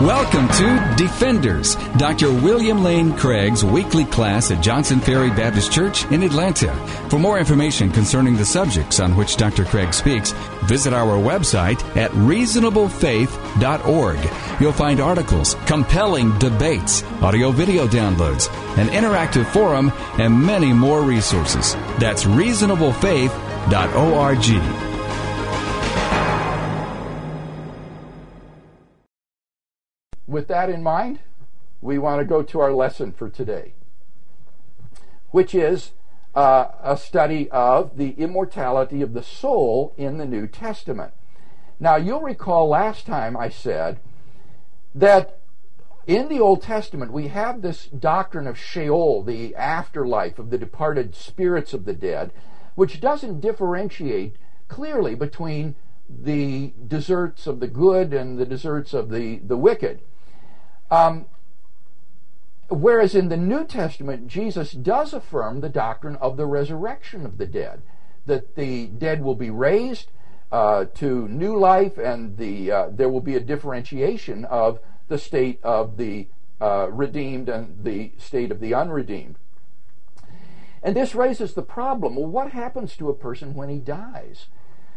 Welcome to Defenders, Dr. William Lane Craig's weekly class at Johnson Ferry Baptist Church in Atlanta. For more information concerning the subjects on which Dr. Craig speaks, visit our website at reasonablefaith.org. You'll find articles, compelling debates, audio-video downloads, an interactive forum, and many more resources. That's reasonablefaith.org. With that in mind, we want to go to our lesson for today, which is a study of the immortality of the soul in the New Testament. Now, you'll recall last time I said that in the Old Testament we have this doctrine of Sheol, the afterlife of the departed spirits of the dead, which doesn't differentiate clearly between the deserts of the good and the deserts of the wicked. Whereas in the New Testament, Jesus does affirm the doctrine of the resurrection of the dead, that the dead will be raised to new life, and there will be a differentiation of the state of the redeemed and the state of the unredeemed. And this raises the problem, well, what happens to a person when he dies?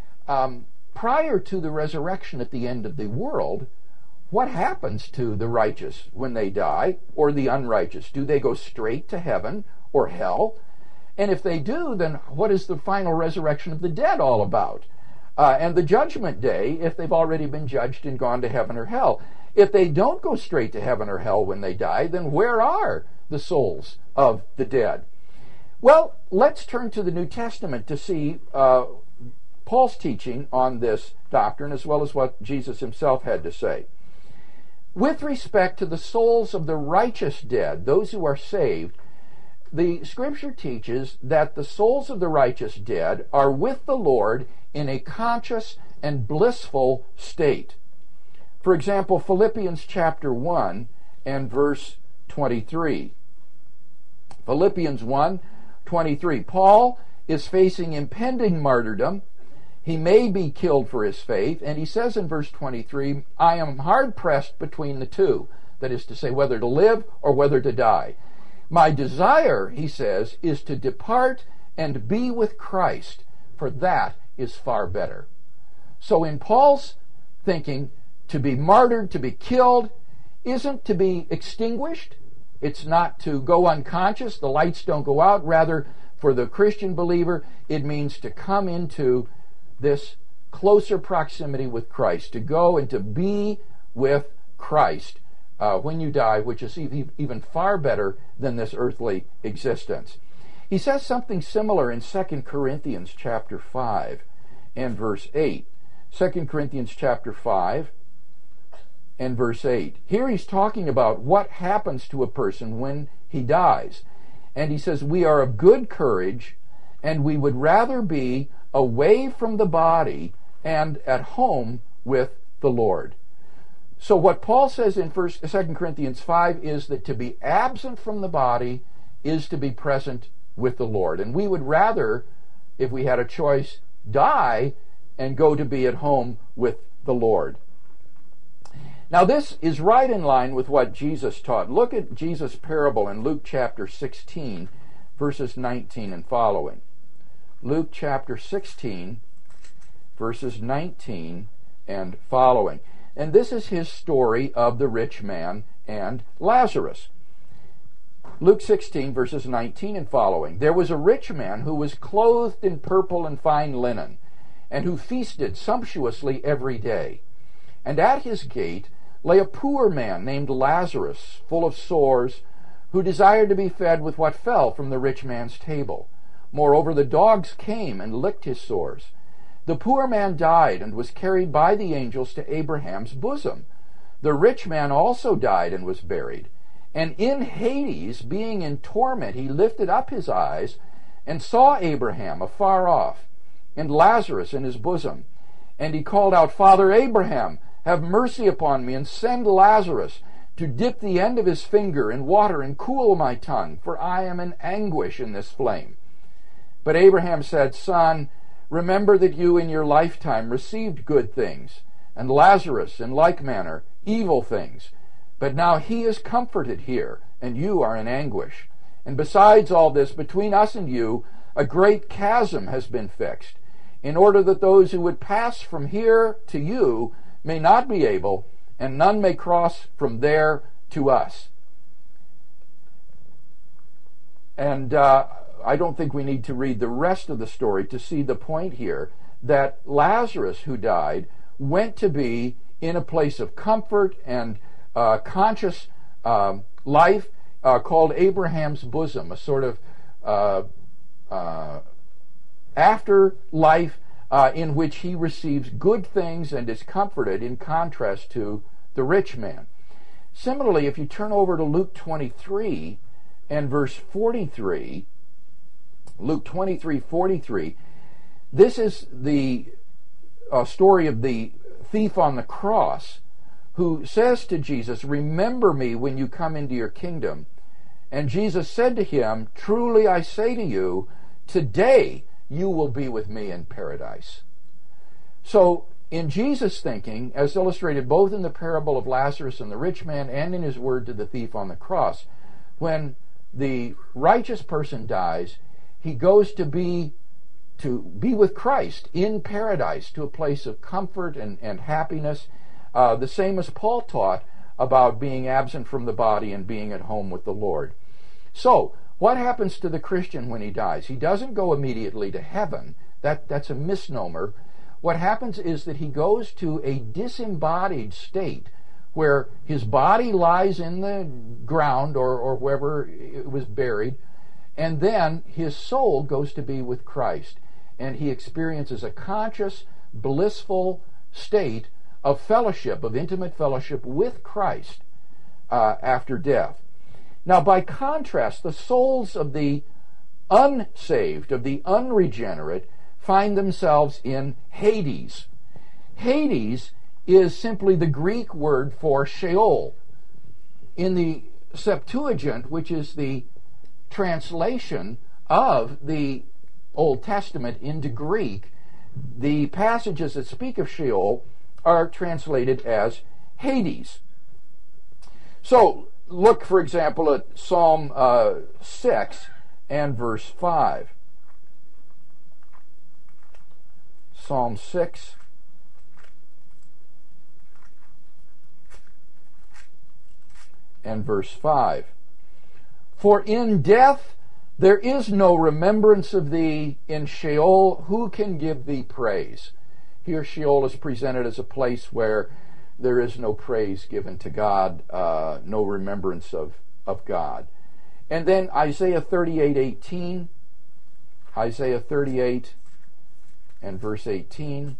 Prior to the resurrection at the end of the world, what happens to the righteous when they die, or the unrighteous? Do they go straight to heaven or hell? And if they do, then what is the final resurrection of the dead all about? And the judgment day, if they've already been judged and gone to heaven or hell. If they don't go straight to heaven or hell when they die, then where are the souls of the dead? Well, let's turn to the New Testament to see Paul's teaching on this doctrine, as well as what Jesus himself had to say. With respect to the souls of the righteous dead, those who are saved, the Scripture teaches that the souls of the righteous dead are with the Lord in a conscious and blissful state. For example, Philippians chapter 1 and verse 23. Philippians 1:23. Paul is facing impending martyrdom. He may be killed for his faith, and he says in verse 23, I am hard-pressed between the two, that is to say, whether to live or whether to die. My desire, he says, is to depart and be with Christ, for that is far better. So in Paul's thinking, to be martyred, to be killed, isn't to be extinguished. It's not to go unconscious, the lights don't go out. Rather, for the Christian believer, it means to come into this closer proximity with Christ, to go and to be with Christ when you die, which is even far better than this earthly existence. He says something similar in 2 Corinthians chapter 5 and verse 8. 2 Corinthians chapter 5 and verse 8. Here he's talking about what happens to a person when he dies. And he says, we are of good courage, and we would rather be away from the body and at home with the Lord. So what Paul says in 2 Corinthians 5 is that to be absent from the body is to be present with the Lord. And we would rather, if we had a choice, die and go to be at home with the Lord. Now this is right in line with what Jesus taught. Look at Jesus' parable in Luke chapter 16, verses 19 and following. Luke chapter 16, verses 19 and following. And this is his story of the rich man and Lazarus. Luke 16, verses 19 and following. There was a rich man who was clothed in purple and fine linen, and who feasted sumptuously every day. And at his gate lay a poor man named Lazarus, full of sores, who desired to be fed with what fell from the rich man's table. Moreover, the dogs came and licked his sores. The poor man died and was carried by the angels to Abraham's bosom. The rich man also died and was buried. And in Hades, being in torment, he lifted up his eyes and saw Abraham afar off, and Lazarus in his bosom. And he called out, Father Abraham, have mercy upon me, and send Lazarus to dip the end of his finger in water and cool my tongue, for I am in anguish in this flame. But Abraham said, Son, remember that you in your lifetime received good things, and Lazarus in like manner evil things. But now he is comforted here, and you are in anguish. And besides all this, between us and you, a great chasm has been fixed, in order that those who would pass from here to you may not be able, and none may cross from there to us. And I don't think we need to read the rest of the story to see the point here, that Lazarus, who died, went to be in a place of comfort and conscious life called Abraham's bosom, a sort of afterlife in which he receives good things and is comforted, in contrast to the rich man. Similarly, if you turn over to Luke 23 and verse 43, Luke 23:43, this is the story of the thief on the cross, who says to Jesus, "Remember me when you come into your kingdom." And Jesus said to him, "Truly I say to you, today you will be with me in paradise." So, in Jesus' thinking, as illustrated both in the parable of Lazarus and the rich man and in his word to the thief on the cross, when the righteous person dies, he goes to be with Christ in paradise, to a place of comfort and happiness, the same as Paul taught about being absent from the body and being at home with the Lord. So, what happens to the Christian when he dies? He doesn't go immediately to heaven. That's a misnomer. What happens is that he goes to a disembodied state where his body lies in the ground or wherever it was buried, and then his soul goes to be with Christ, and he experiences a conscious, blissful state of fellowship, of intimate fellowship with Christ after death. Now, by contrast, the souls of the unsaved, of the unregenerate, find themselves in Hades. Hades is simply the Greek word for Sheol. In the Septuagint, which is the translation of the Old Testament into Greek, the passages that speak of Sheol are translated as Hades. So, look, for example, at Psalm 6 and verse 5. Psalm 6 and verse 5. For in death there is no remembrance of thee, in Sheol who can give thee praise? Here Sheol is presented as a place where there is no praise given to God, no remembrance of God. And then Isaiah 38:18, Isaiah 38 and verse 18.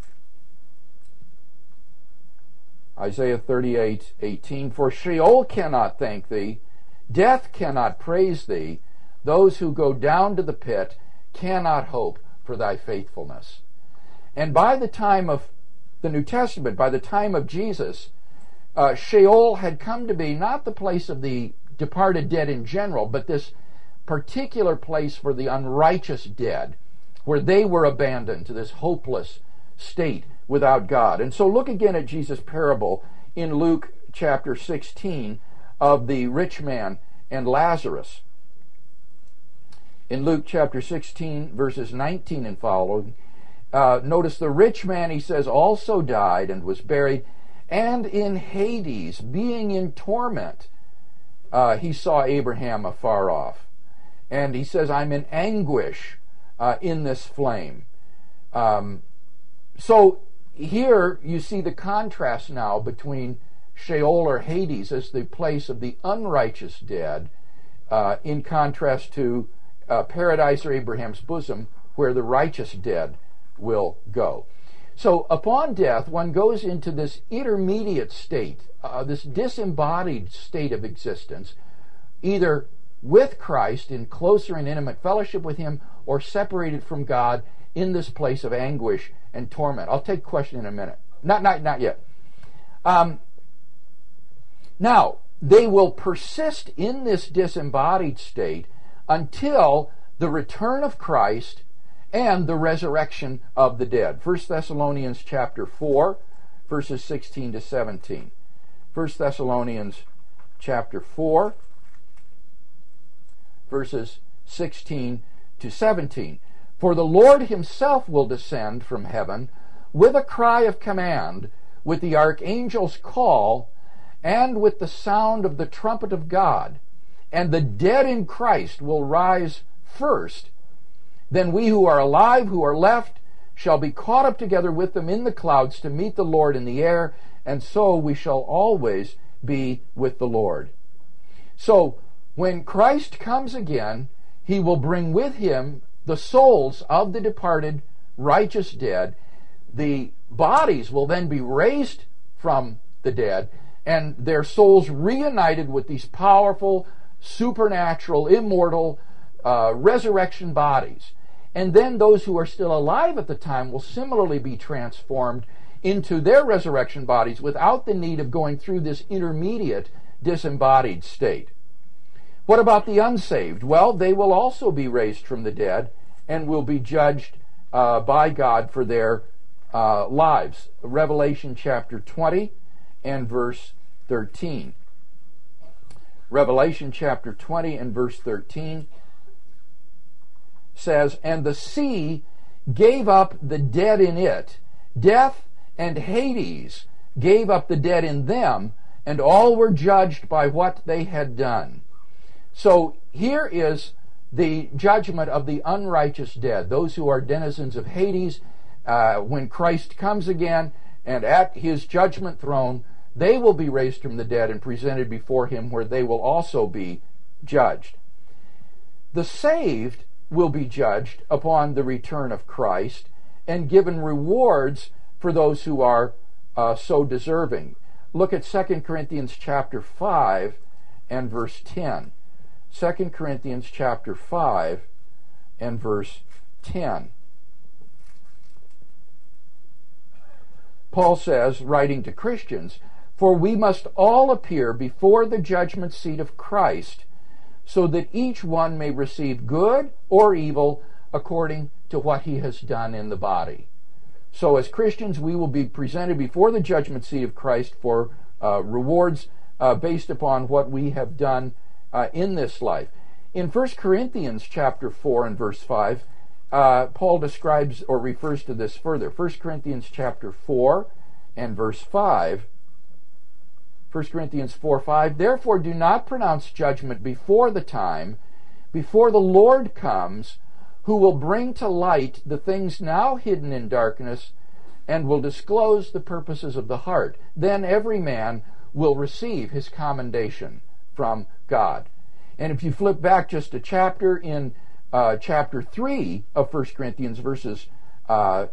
Isaiah 38:18, for Sheol cannot thank thee, death cannot praise thee, those who go down to the pit cannot hope for thy faithfulness. And by the time of the New Testament, by the time of Jesus, Sheol had come to be not the place of the departed dead in general, but this particular place for the unrighteous dead, where they were abandoned to this hopeless state without God. And so look again at Jesus' parable in Luke chapter 16 of the rich man and Lazarus. In Luke chapter 16, verses 19 and following, notice the rich man, he says, also died and was buried, and in Hades, being in torment, he saw Abraham afar off. And he says, I'm in anguish in this flame. So here you see the contrast now between Sheol or Hades as the place of the unrighteous dead, in contrast to paradise or Abraham's bosom, where the righteous dead will go. So upon death, one goes into this intermediate state, this disembodied state of existence, either with Christ in closer and intimate fellowship with Him, or separated from God in this place of anguish and torment. I'll take question in a minute. Not yet. Now, they will persist in this disembodied state until the return of Christ and the resurrection of the dead. 1 Thessalonians chapter 4, verses 16 to 17. 1 Thessalonians chapter 4, verses 16 to 17. For the Lord himself will descend from heaven with a cry of command, with the archangel's call, and with the sound of the trumpet of God. And the dead in Christ will rise first. Then we who are alive, who are left, shall be caught up together with them in the clouds to meet the Lord in the air, and so we shall always be with the Lord. So, when Christ comes again, he will bring with him the souls of the departed righteous dead. The bodies will then be raised from the dead, and their souls reunited with these powerful, supernatural, immortal resurrection bodies. And then those who are still alive at the time will similarly be transformed into their resurrection bodies without the need of going through this intermediate disembodied state. What about the unsaved? Well, they will also be raised from the dead and will be judged by God for their lives. Revelation chapter 20 and verse 13. Revelation chapter 20 and verse 13 says, And the sea gave up the dead in it. Death and Hades gave up the dead in them, and all were judged by what they had done. So here is the judgment of the unrighteous dead, those who are denizens of Hades. When Christ comes again, and at his judgment throne, they will be raised from the dead and presented before him, where they will also be judged. The saved will be judged upon the return of Christ and given rewards for those who are so deserving. Look at 2 Corinthians chapter 5 and verse 10. 2 Corinthians chapter 5 and verse 10. Paul says, writing to Christians, For we must all appear before the judgment seat of Christ, so that each one may receive good or evil according to what he has done in the body. So as Christians, we will be presented before the judgment seat of Christ for rewards based upon what we have done in this life. In 1 Corinthians chapter 4 and verse 5, Paul describes or refers to this further. 1 Corinthians chapter 4 and verse 5. 1 Corinthians 4:5, Therefore do not pronounce judgment before the time, before the Lord comes, who will bring to light the things now hidden in darkness, and will disclose the purposes of the heart. Then every man will receive his commendation from God. And if you flip back just a chapter in chapter 3 of 1 Corinthians, verses 12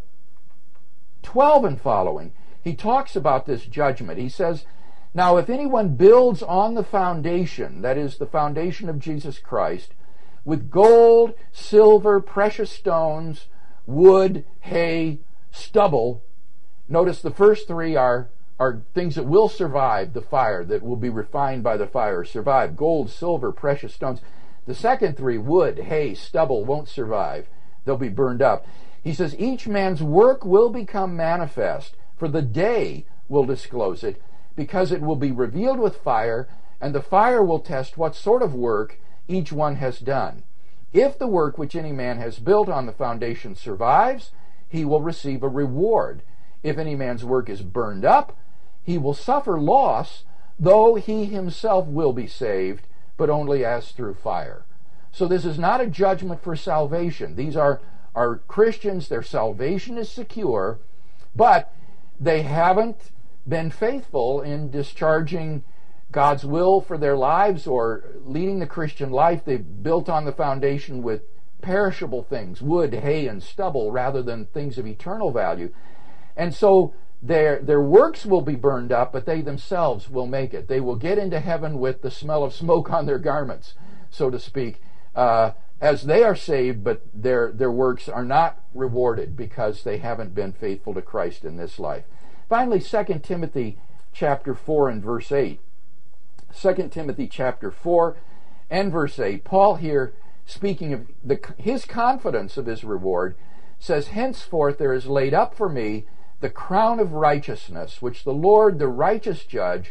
and following, he talks about this judgment. He says, Now if anyone builds on the foundation, that is the foundation of Jesus Christ, with gold, silver, precious stones, wood, hay, stubble. Notice the first three are things that will survive the fire, that will be refined by the fire, survive. Gold, silver, precious stones. The second three, wood, hay, stubble, won't survive. They'll be burned up. He says, each man's work will become manifest, for the day will disclose it, because it will be revealed with fire, and the fire will test what sort of work each one has done. If the work which any man has built on the foundation survives, he will receive a reward. If any man's work is burned up, he will suffer loss, though he himself will be saved, but only as through fire. So this is not a judgment for salvation. These are Christians, their salvation is secure, but they haven't been faithful in discharging God's will for their lives or leading the Christian life. They've built on the foundation with perishable things, wood, hay, and stubble, rather than things of eternal value. And so their works will be burned up, but they themselves will make it. They will get into heaven with the smell of smoke on their garments, so to speak, as they are saved, but their works are not rewarded because they haven't been faithful to Christ in this life. Finally, 2 Timothy chapter 4 and verse 8. 2 Timothy chapter 4 and verse 8. Paul here, speaking of his confidence of his reward, says, Henceforth there is laid up for me the crown of righteousness, which the Lord, the righteous judge,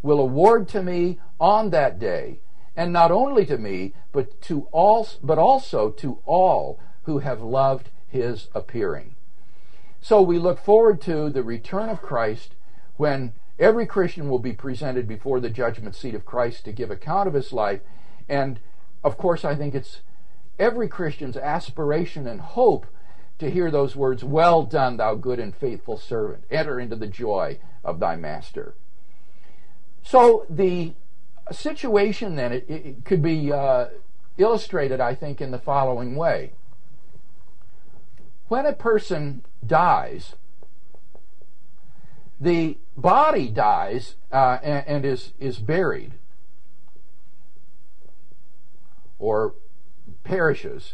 will award to me on that day, and not only to me, but also to all who have loved his appearing. So we look forward to the return of Christ, when every Christian will be presented before the judgment seat of Christ to give account of his life. And of course, I think it's every Christian's aspiration and hope to hear those words, "Well done, thou good and faithful servant. Enter into the joy of thy master." So the situation then, it could be illustrated, I think, in the following way. When a person dies, the body dies and is buried or perishes.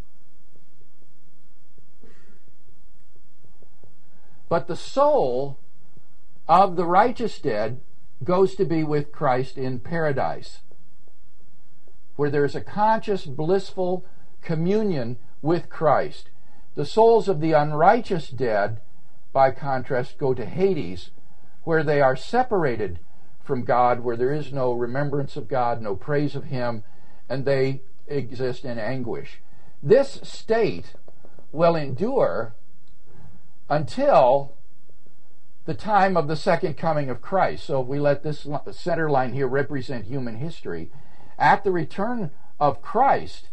But the soul of the righteous dead goes to be with Christ in paradise, where there's a conscious, blissful communion with Christ. The souls of the unrighteous dead, by contrast, go to Hades, where they are separated from God, where there is no remembrance of God, no praise of him, and they exist in anguish. This state will endure until the time of the second coming of Christ. So if we let this center line here represent human history, at the return of Christ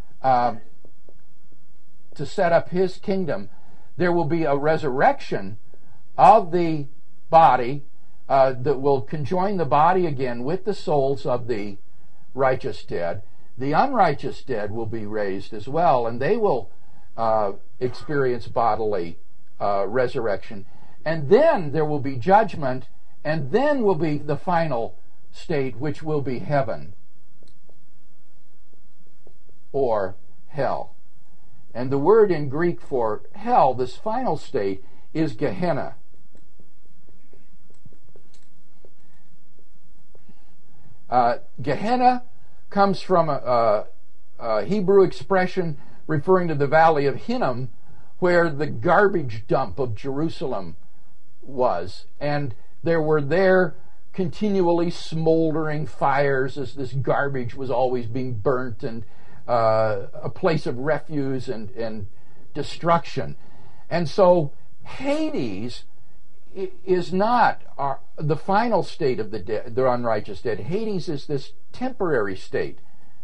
to set up his kingdom, there will be a resurrection of the body that will conjoin the body again with the souls of the righteous dead. The unrighteous dead will be raised as well, and they will experience bodily resurrection. And then there will be judgment, and then will be the final state, which will be heaven or hell. And the word in Greek for hell, this final state, is Gehenna. Gehenna comes from a Hebrew expression referring to the valley of Hinnom, where the garbage dump of Jerusalem was. And there were there continually smoldering fires as this garbage was always being burnt, and a place of refuse and destruction. And so Hades is not the final state of the unrighteous dead. Hades is this temporary state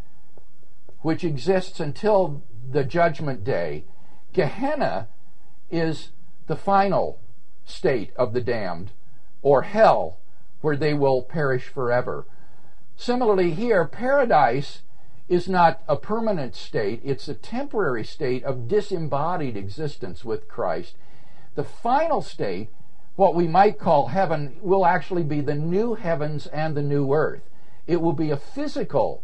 which exists until the judgment day. Gehenna is the final state of the damned, or hell, where they will perish forever. Similarly here, paradise is not a permanent state, it's a temporary state of disembodied existence with Christ. The final state, what we might call heaven, will actually be the new heavens and the new earth. It will be a physical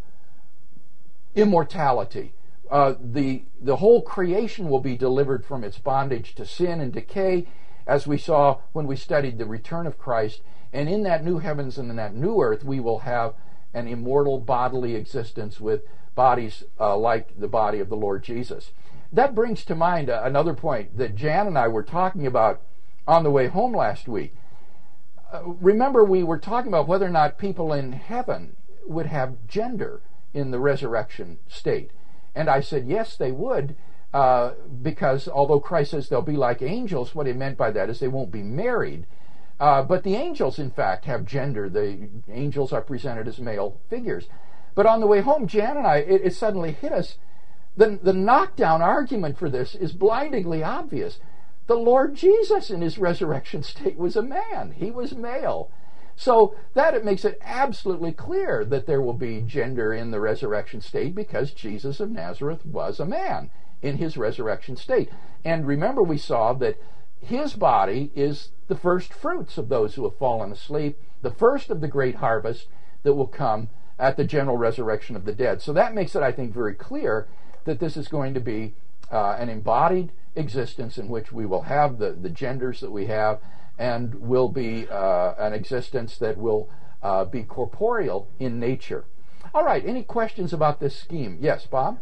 immortality. The whole creation will be delivered from its bondage to sin and decay, as we saw when we studied the return of Christ. And in that new heavens and in that new earth, we will have an immortal bodily existence with bodies like the body of the Lord Jesus. That brings to mind another point that Jan and I were talking about on the way home last week. Remember, we were talking about whether or not people in heaven would have gender in the resurrection state. And I said, yes, they would, because although Christ says they'll be like angels, what he meant by that is they won't be married. But the angels, in fact, have gender. The angels are presented as male figures. But on the way home, Jan and I, it suddenly hit us. The knockdown argument for this is blindingly obvious. The Lord Jesus in his resurrection state was a man. He was male. So that it makes it absolutely clear that there will be gender in the resurrection state, because Jesus of Nazareth was a man in his resurrection state. And remember, we saw that his body is the first fruits of those who have fallen asleep, the first of the great harvest that will come at the general resurrection of the dead. So that makes it, I think, very clear that this is going to be an embodied existence in which we will have the genders that we have, and will be an existence that will be corporeal in nature. All right, any questions about this scheme? Yes, Bob?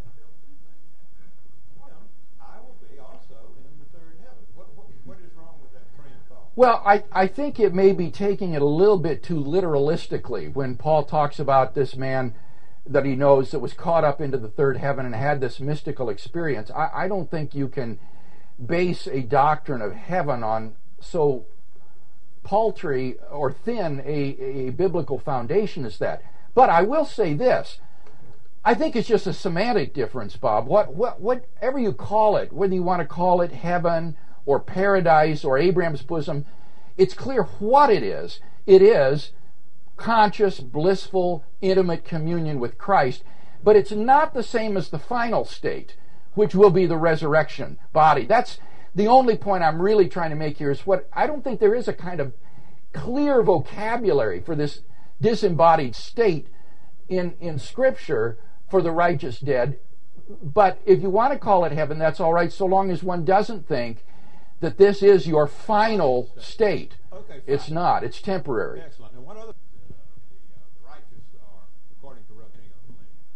I will be also in the third heaven. What is wrong with that train of thought? Well, I think it may be taking it a little bit too literalistically when Paul talks about this man that he knows that was caught up into the third heaven and had this mystical experience. I don't think you can base a doctrine of heaven on so paltry or thin a biblical foundation as that. But I will say this. I think it's just a semantic difference, Bob. Whatever you call it, whether you want to call it heaven or paradise or Abraham's bosom, it's clear what it is. It is conscious, blissful, intimate communion with Christ, but it's not the same as the final state, which will be the resurrection body. That's the only point I'm really trying to make here, is what I don't think there is a kind of clear vocabulary for this disembodied state in Scripture for the righteous dead. But if you want to call it heaven, that's all right, so long as one doesn't think that this is your final state. Okay, it's not. It's temporary. Excellent. Now, one other, the righteous are, according to Revelation of the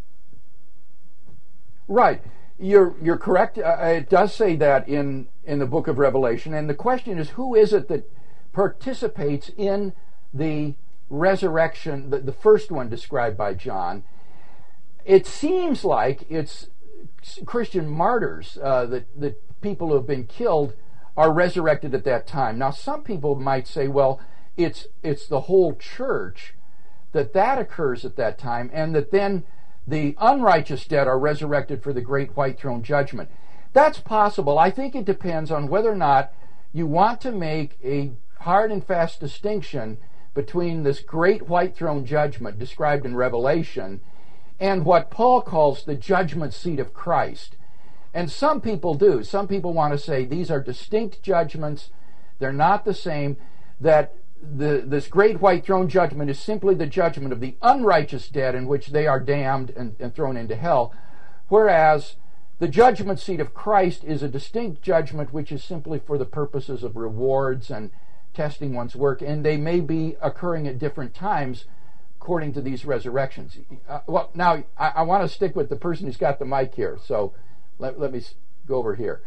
Right. You're correct. It does say that in the book of Revelation. And the question is, who is it that participates in the resurrection, the first one described by John? It seems like it's Christian martyrs, that people who have been killed are resurrected at that time. Now, some people might say, well, it's the whole church that occurs at that time, and that then the unrighteous dead are resurrected for the great white throne judgment. That's possible. I think it depends on whether or not you want to make a hard and fast distinction between this great white throne judgment described in Revelation and what Paul calls the judgment seat of Christ. And some people do. Some people want to say these are distinct judgments. They're not the same. That this great white throne judgment is simply the judgment of the unrighteous dead, in which they are damned and thrown into hell, whereas the judgment seat of Christ is a distinct judgment which is simply for the purposes of rewards and testing one's work, and they may be occurring at different times according to these resurrections. Well, now I want to stick with the person who's got the mic here, so let me go over here.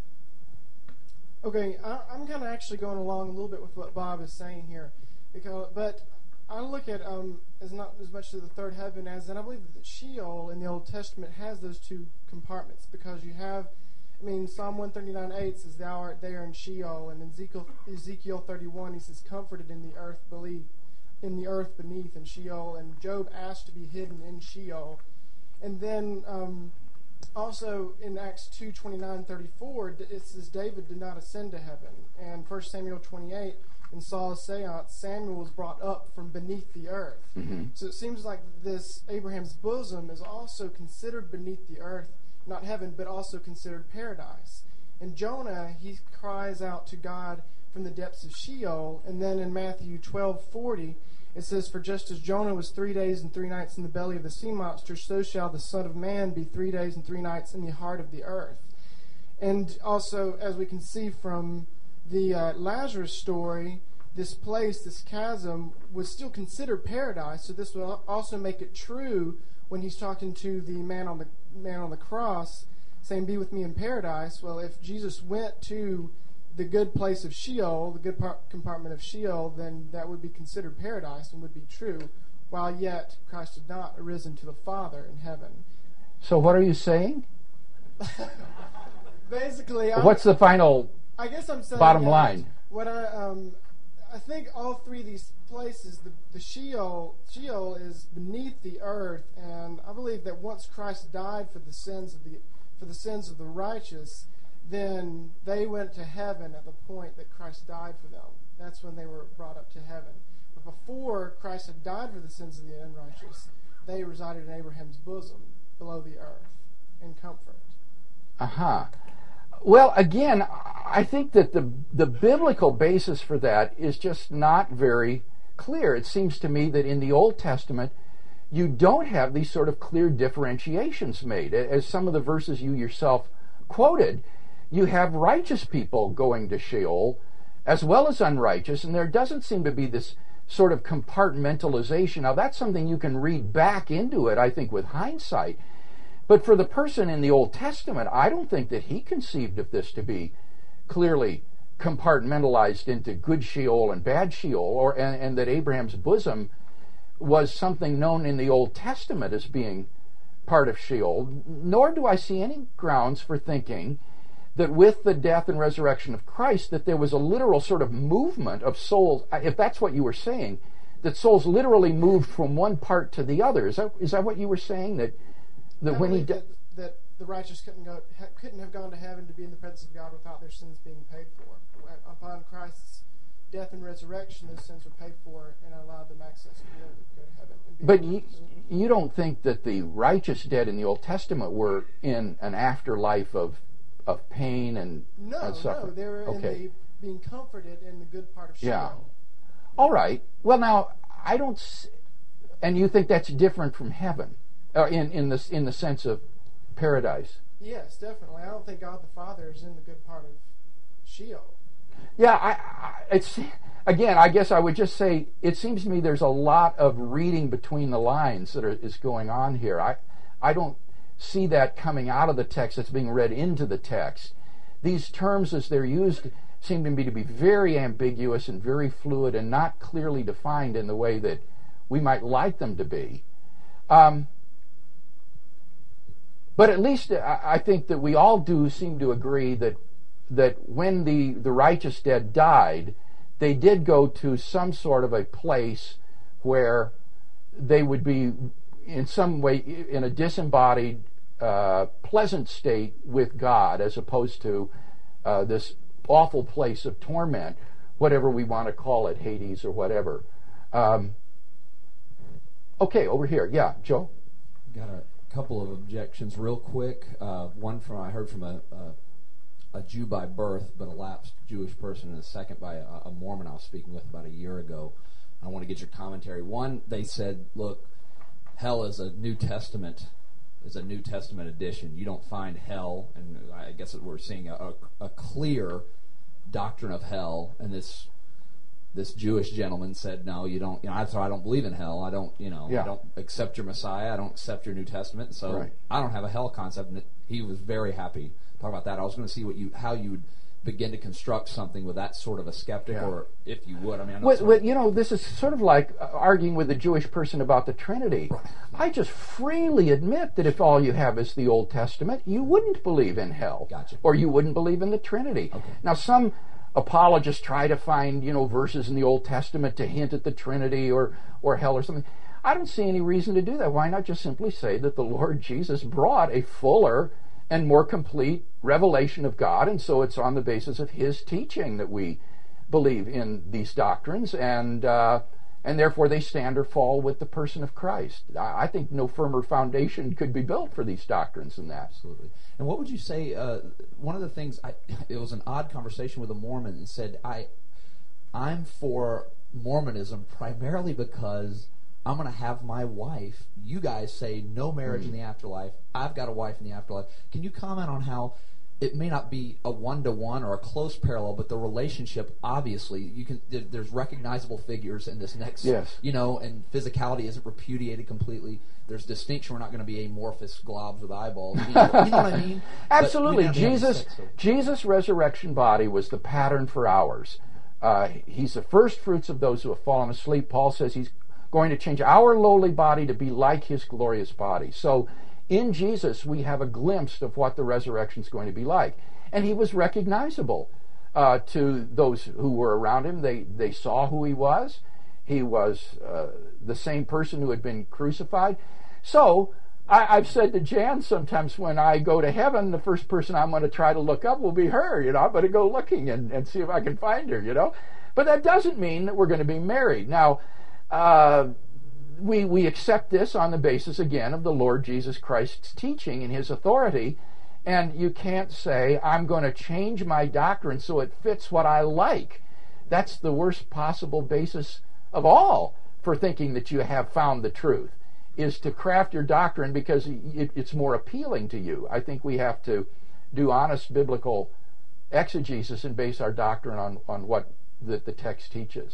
Okay, I'm kind of actually going along a little bit with what Bob is saying here, but I look at as not as much to the third heaven as, and I believe that Sheol in the Old Testament has those two compartments, because you have, Psalm 139:8 says, "Thou art there in Sheol," and Ezekiel 31 he says, "Comforted in the earth beneath in Sheol," and Job asked to be hidden in Sheol, and then. Also, in Acts 2:29-34, it says David did not ascend to heaven. And 1 Samuel 28, in Saul's seance, Samuel was brought up from beneath the earth. Mm-hmm. So it seems like this Abraham's bosom is also considered beneath the earth, not heaven, but also considered paradise. And Jonah, he cries out to God from the depths of Sheol. And then in Matthew 12:40, it says, "For just as Jonah was 3 days and 3 nights in the belly of the sea monster, so shall the Son of Man be 3 days and 3 nights in the heart of the earth." And also, as we can see from the Lazarus story, this place, this chasm, was still considered paradise. So this will also make it true when he's talking to the man on the cross, saying, "Be with me in paradise." Well, if Jesus went to the good place of Sheol, the good compartment of Sheol, then that would be considered paradise and would be true, while yet Christ had not arisen to the Father in heaven. So what are you saying? Basically, what's the final bottom line? What I think all three of these places, the Sheol is beneath the earth, and I believe that once Christ died for the sins of the righteous, then they went to heaven at the point that Christ died for them. That's when they were brought up to heaven. But before Christ had died for the sins of the unrighteous, they resided in Abraham's bosom, below the earth, in comfort. Well, again, I think that the biblical basis for that is just not very clear. It seems to me that in the Old Testament, you don't have these sort of clear differentiations made. As some of the verses you yourself quoted, you have righteous people going to Sheol as well as unrighteous, and there doesn't seem to be this sort of compartmentalization. Now, that's something you can read back into it, I think, with hindsight. But for the person in the Old Testament, I don't think that he conceived of this to be clearly compartmentalized into good Sheol and bad Sheol, and that Abraham's bosom was something known in the Old Testament as being part of Sheol, nor do I see any grounds for thinking that with the death and resurrection of Christ that there was a literal sort of movement of souls, if that's what you were saying, that souls literally moved from one part to the other. Is that what you were saying? That when he that the righteous couldn't have gone to heaven to be in the presence of God without their sins being paid for. Upon Christ's death and resurrection, those sins were paid for and allowed them access to be able to go to heaven. But you don't think that the righteous dead in the Old Testament were in an afterlife of pain and suffering? No, they were in being comforted in the good part of Sheol. Yeah. All right. Well, now I don't. And you think that's different from heaven, in the sense of paradise? Yes, definitely. I don't think God the Father is in the good part of Sheol. Yeah, it's again. I guess I would just say it seems to me there's a lot of reading between the lines that is going on here. I don't see that coming out of the text that's being read into the text. These terms, as they're used, seem to me to be very ambiguous and very fluid and not clearly defined in the way that we might like them to be. But at least I think that we all do seem to agree that when the righteous dead died, they did go to some sort of a place where they would be in some way in a disembodied, pleasant state with God, as opposed to this awful place of torment, whatever we want to call it, Hades or whatever. Okay, over here. Yeah, Joe? Got a couple of objections real quick. One I heard from a Jew by birth, but a lapsed Jewish person, and a second by a Mormon I was speaking with about a year ago. I want to get your commentary. One, they said, look, hell is a New Testament edition. You don't find hell, and I guess we're seeing a clear doctrine of hell, and this Jewish gentleman said, no, you don't. I don't believe in hell. I don't. I don't accept your Messiah. I don't accept your New Testament. So I don't have a hell concept. And he was very happy to talk about that. I was going to see how you would begin to construct something with that sort of a skeptic, or if you would. I mean, this is sort of like arguing with a Jewish person about the Trinity. I just freely admit that if all you have is the Old Testament, you wouldn't believe in hell, Gotcha. Or you wouldn't believe in the Trinity. Okay. Now, some apologists try to find verses in the Old Testament to hint at the Trinity or hell or something. I don't see any reason to do that. Why not just simply say that the Lord Jesus brought a fuller and more complete revelation of God, and so it's on the basis of His teaching that we believe in these doctrines, and therefore they stand or fall with the person of Christ. I think no firmer foundation could be built for these doctrines than that. Absolutely. And what would you say, one of the things, it was an odd conversation with a Mormon, and said, I'm for Mormonism primarily because I'm going to have my wife. You guys say no marriage in the afterlife. I've got a wife in the afterlife. Can you comment on how it may not be a one-to-one or a close parallel, but the relationship, obviously, there's recognizable figures in this next, and physicality isn't repudiated completely. There's distinction. We're not going to be amorphous globs with eyeballs. You know what I mean? Absolutely. Jesus' resurrection body was the pattern for ours. He's the first fruits of those who have fallen asleep. Paul says He's going to change our lowly body to be like His glorious body. So in Jesus, we have a glimpse of what the resurrection is going to be like. And He was recognizable to those who were around Him. They saw who He was. He was the same person who had been crucified. So I've said to Jan sometimes when I go to heaven, the first person I'm going to try to look up will be her. I'm going to go looking and see if I can find her, But that doesn't mean that we're going to be married. Now, we accept this on the basis, again, of the Lord Jesus Christ's teaching and His authority, and you can't say, I'm going to change my doctrine so it fits what I like. That's the worst possible basis of all for thinking that you have found the truth, is to craft your doctrine because it's more appealing to you. I think we have to do honest biblical exegesis and base our doctrine on what the text teaches.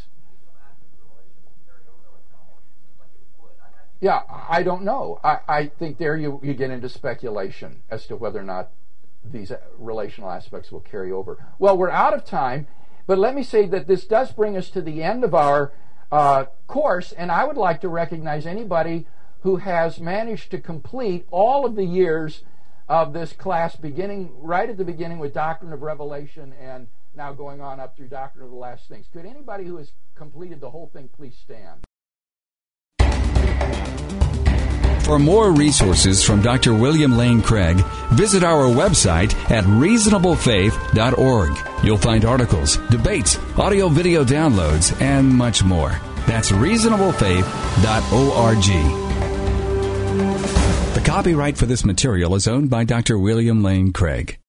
Yeah, I don't know. I think there you get into speculation as to whether or not these relational aspects will carry over. Well, we're out of time, But let me say that this does bring us to the end of our course, and I would like to recognize anybody who has managed to complete all of the years of this class, beginning right at the beginning with Doctrine of Revelation and now going on up through Doctrine of the Last Things. Could anybody who has completed the whole thing please stand? For more resources from Dr. William Lane Craig, visit our website at reasonablefaith.org. You'll find articles, debates, audio-video downloads, and much more. That's reasonablefaith.org. The copyright for this material is owned by Dr. William Lane Craig.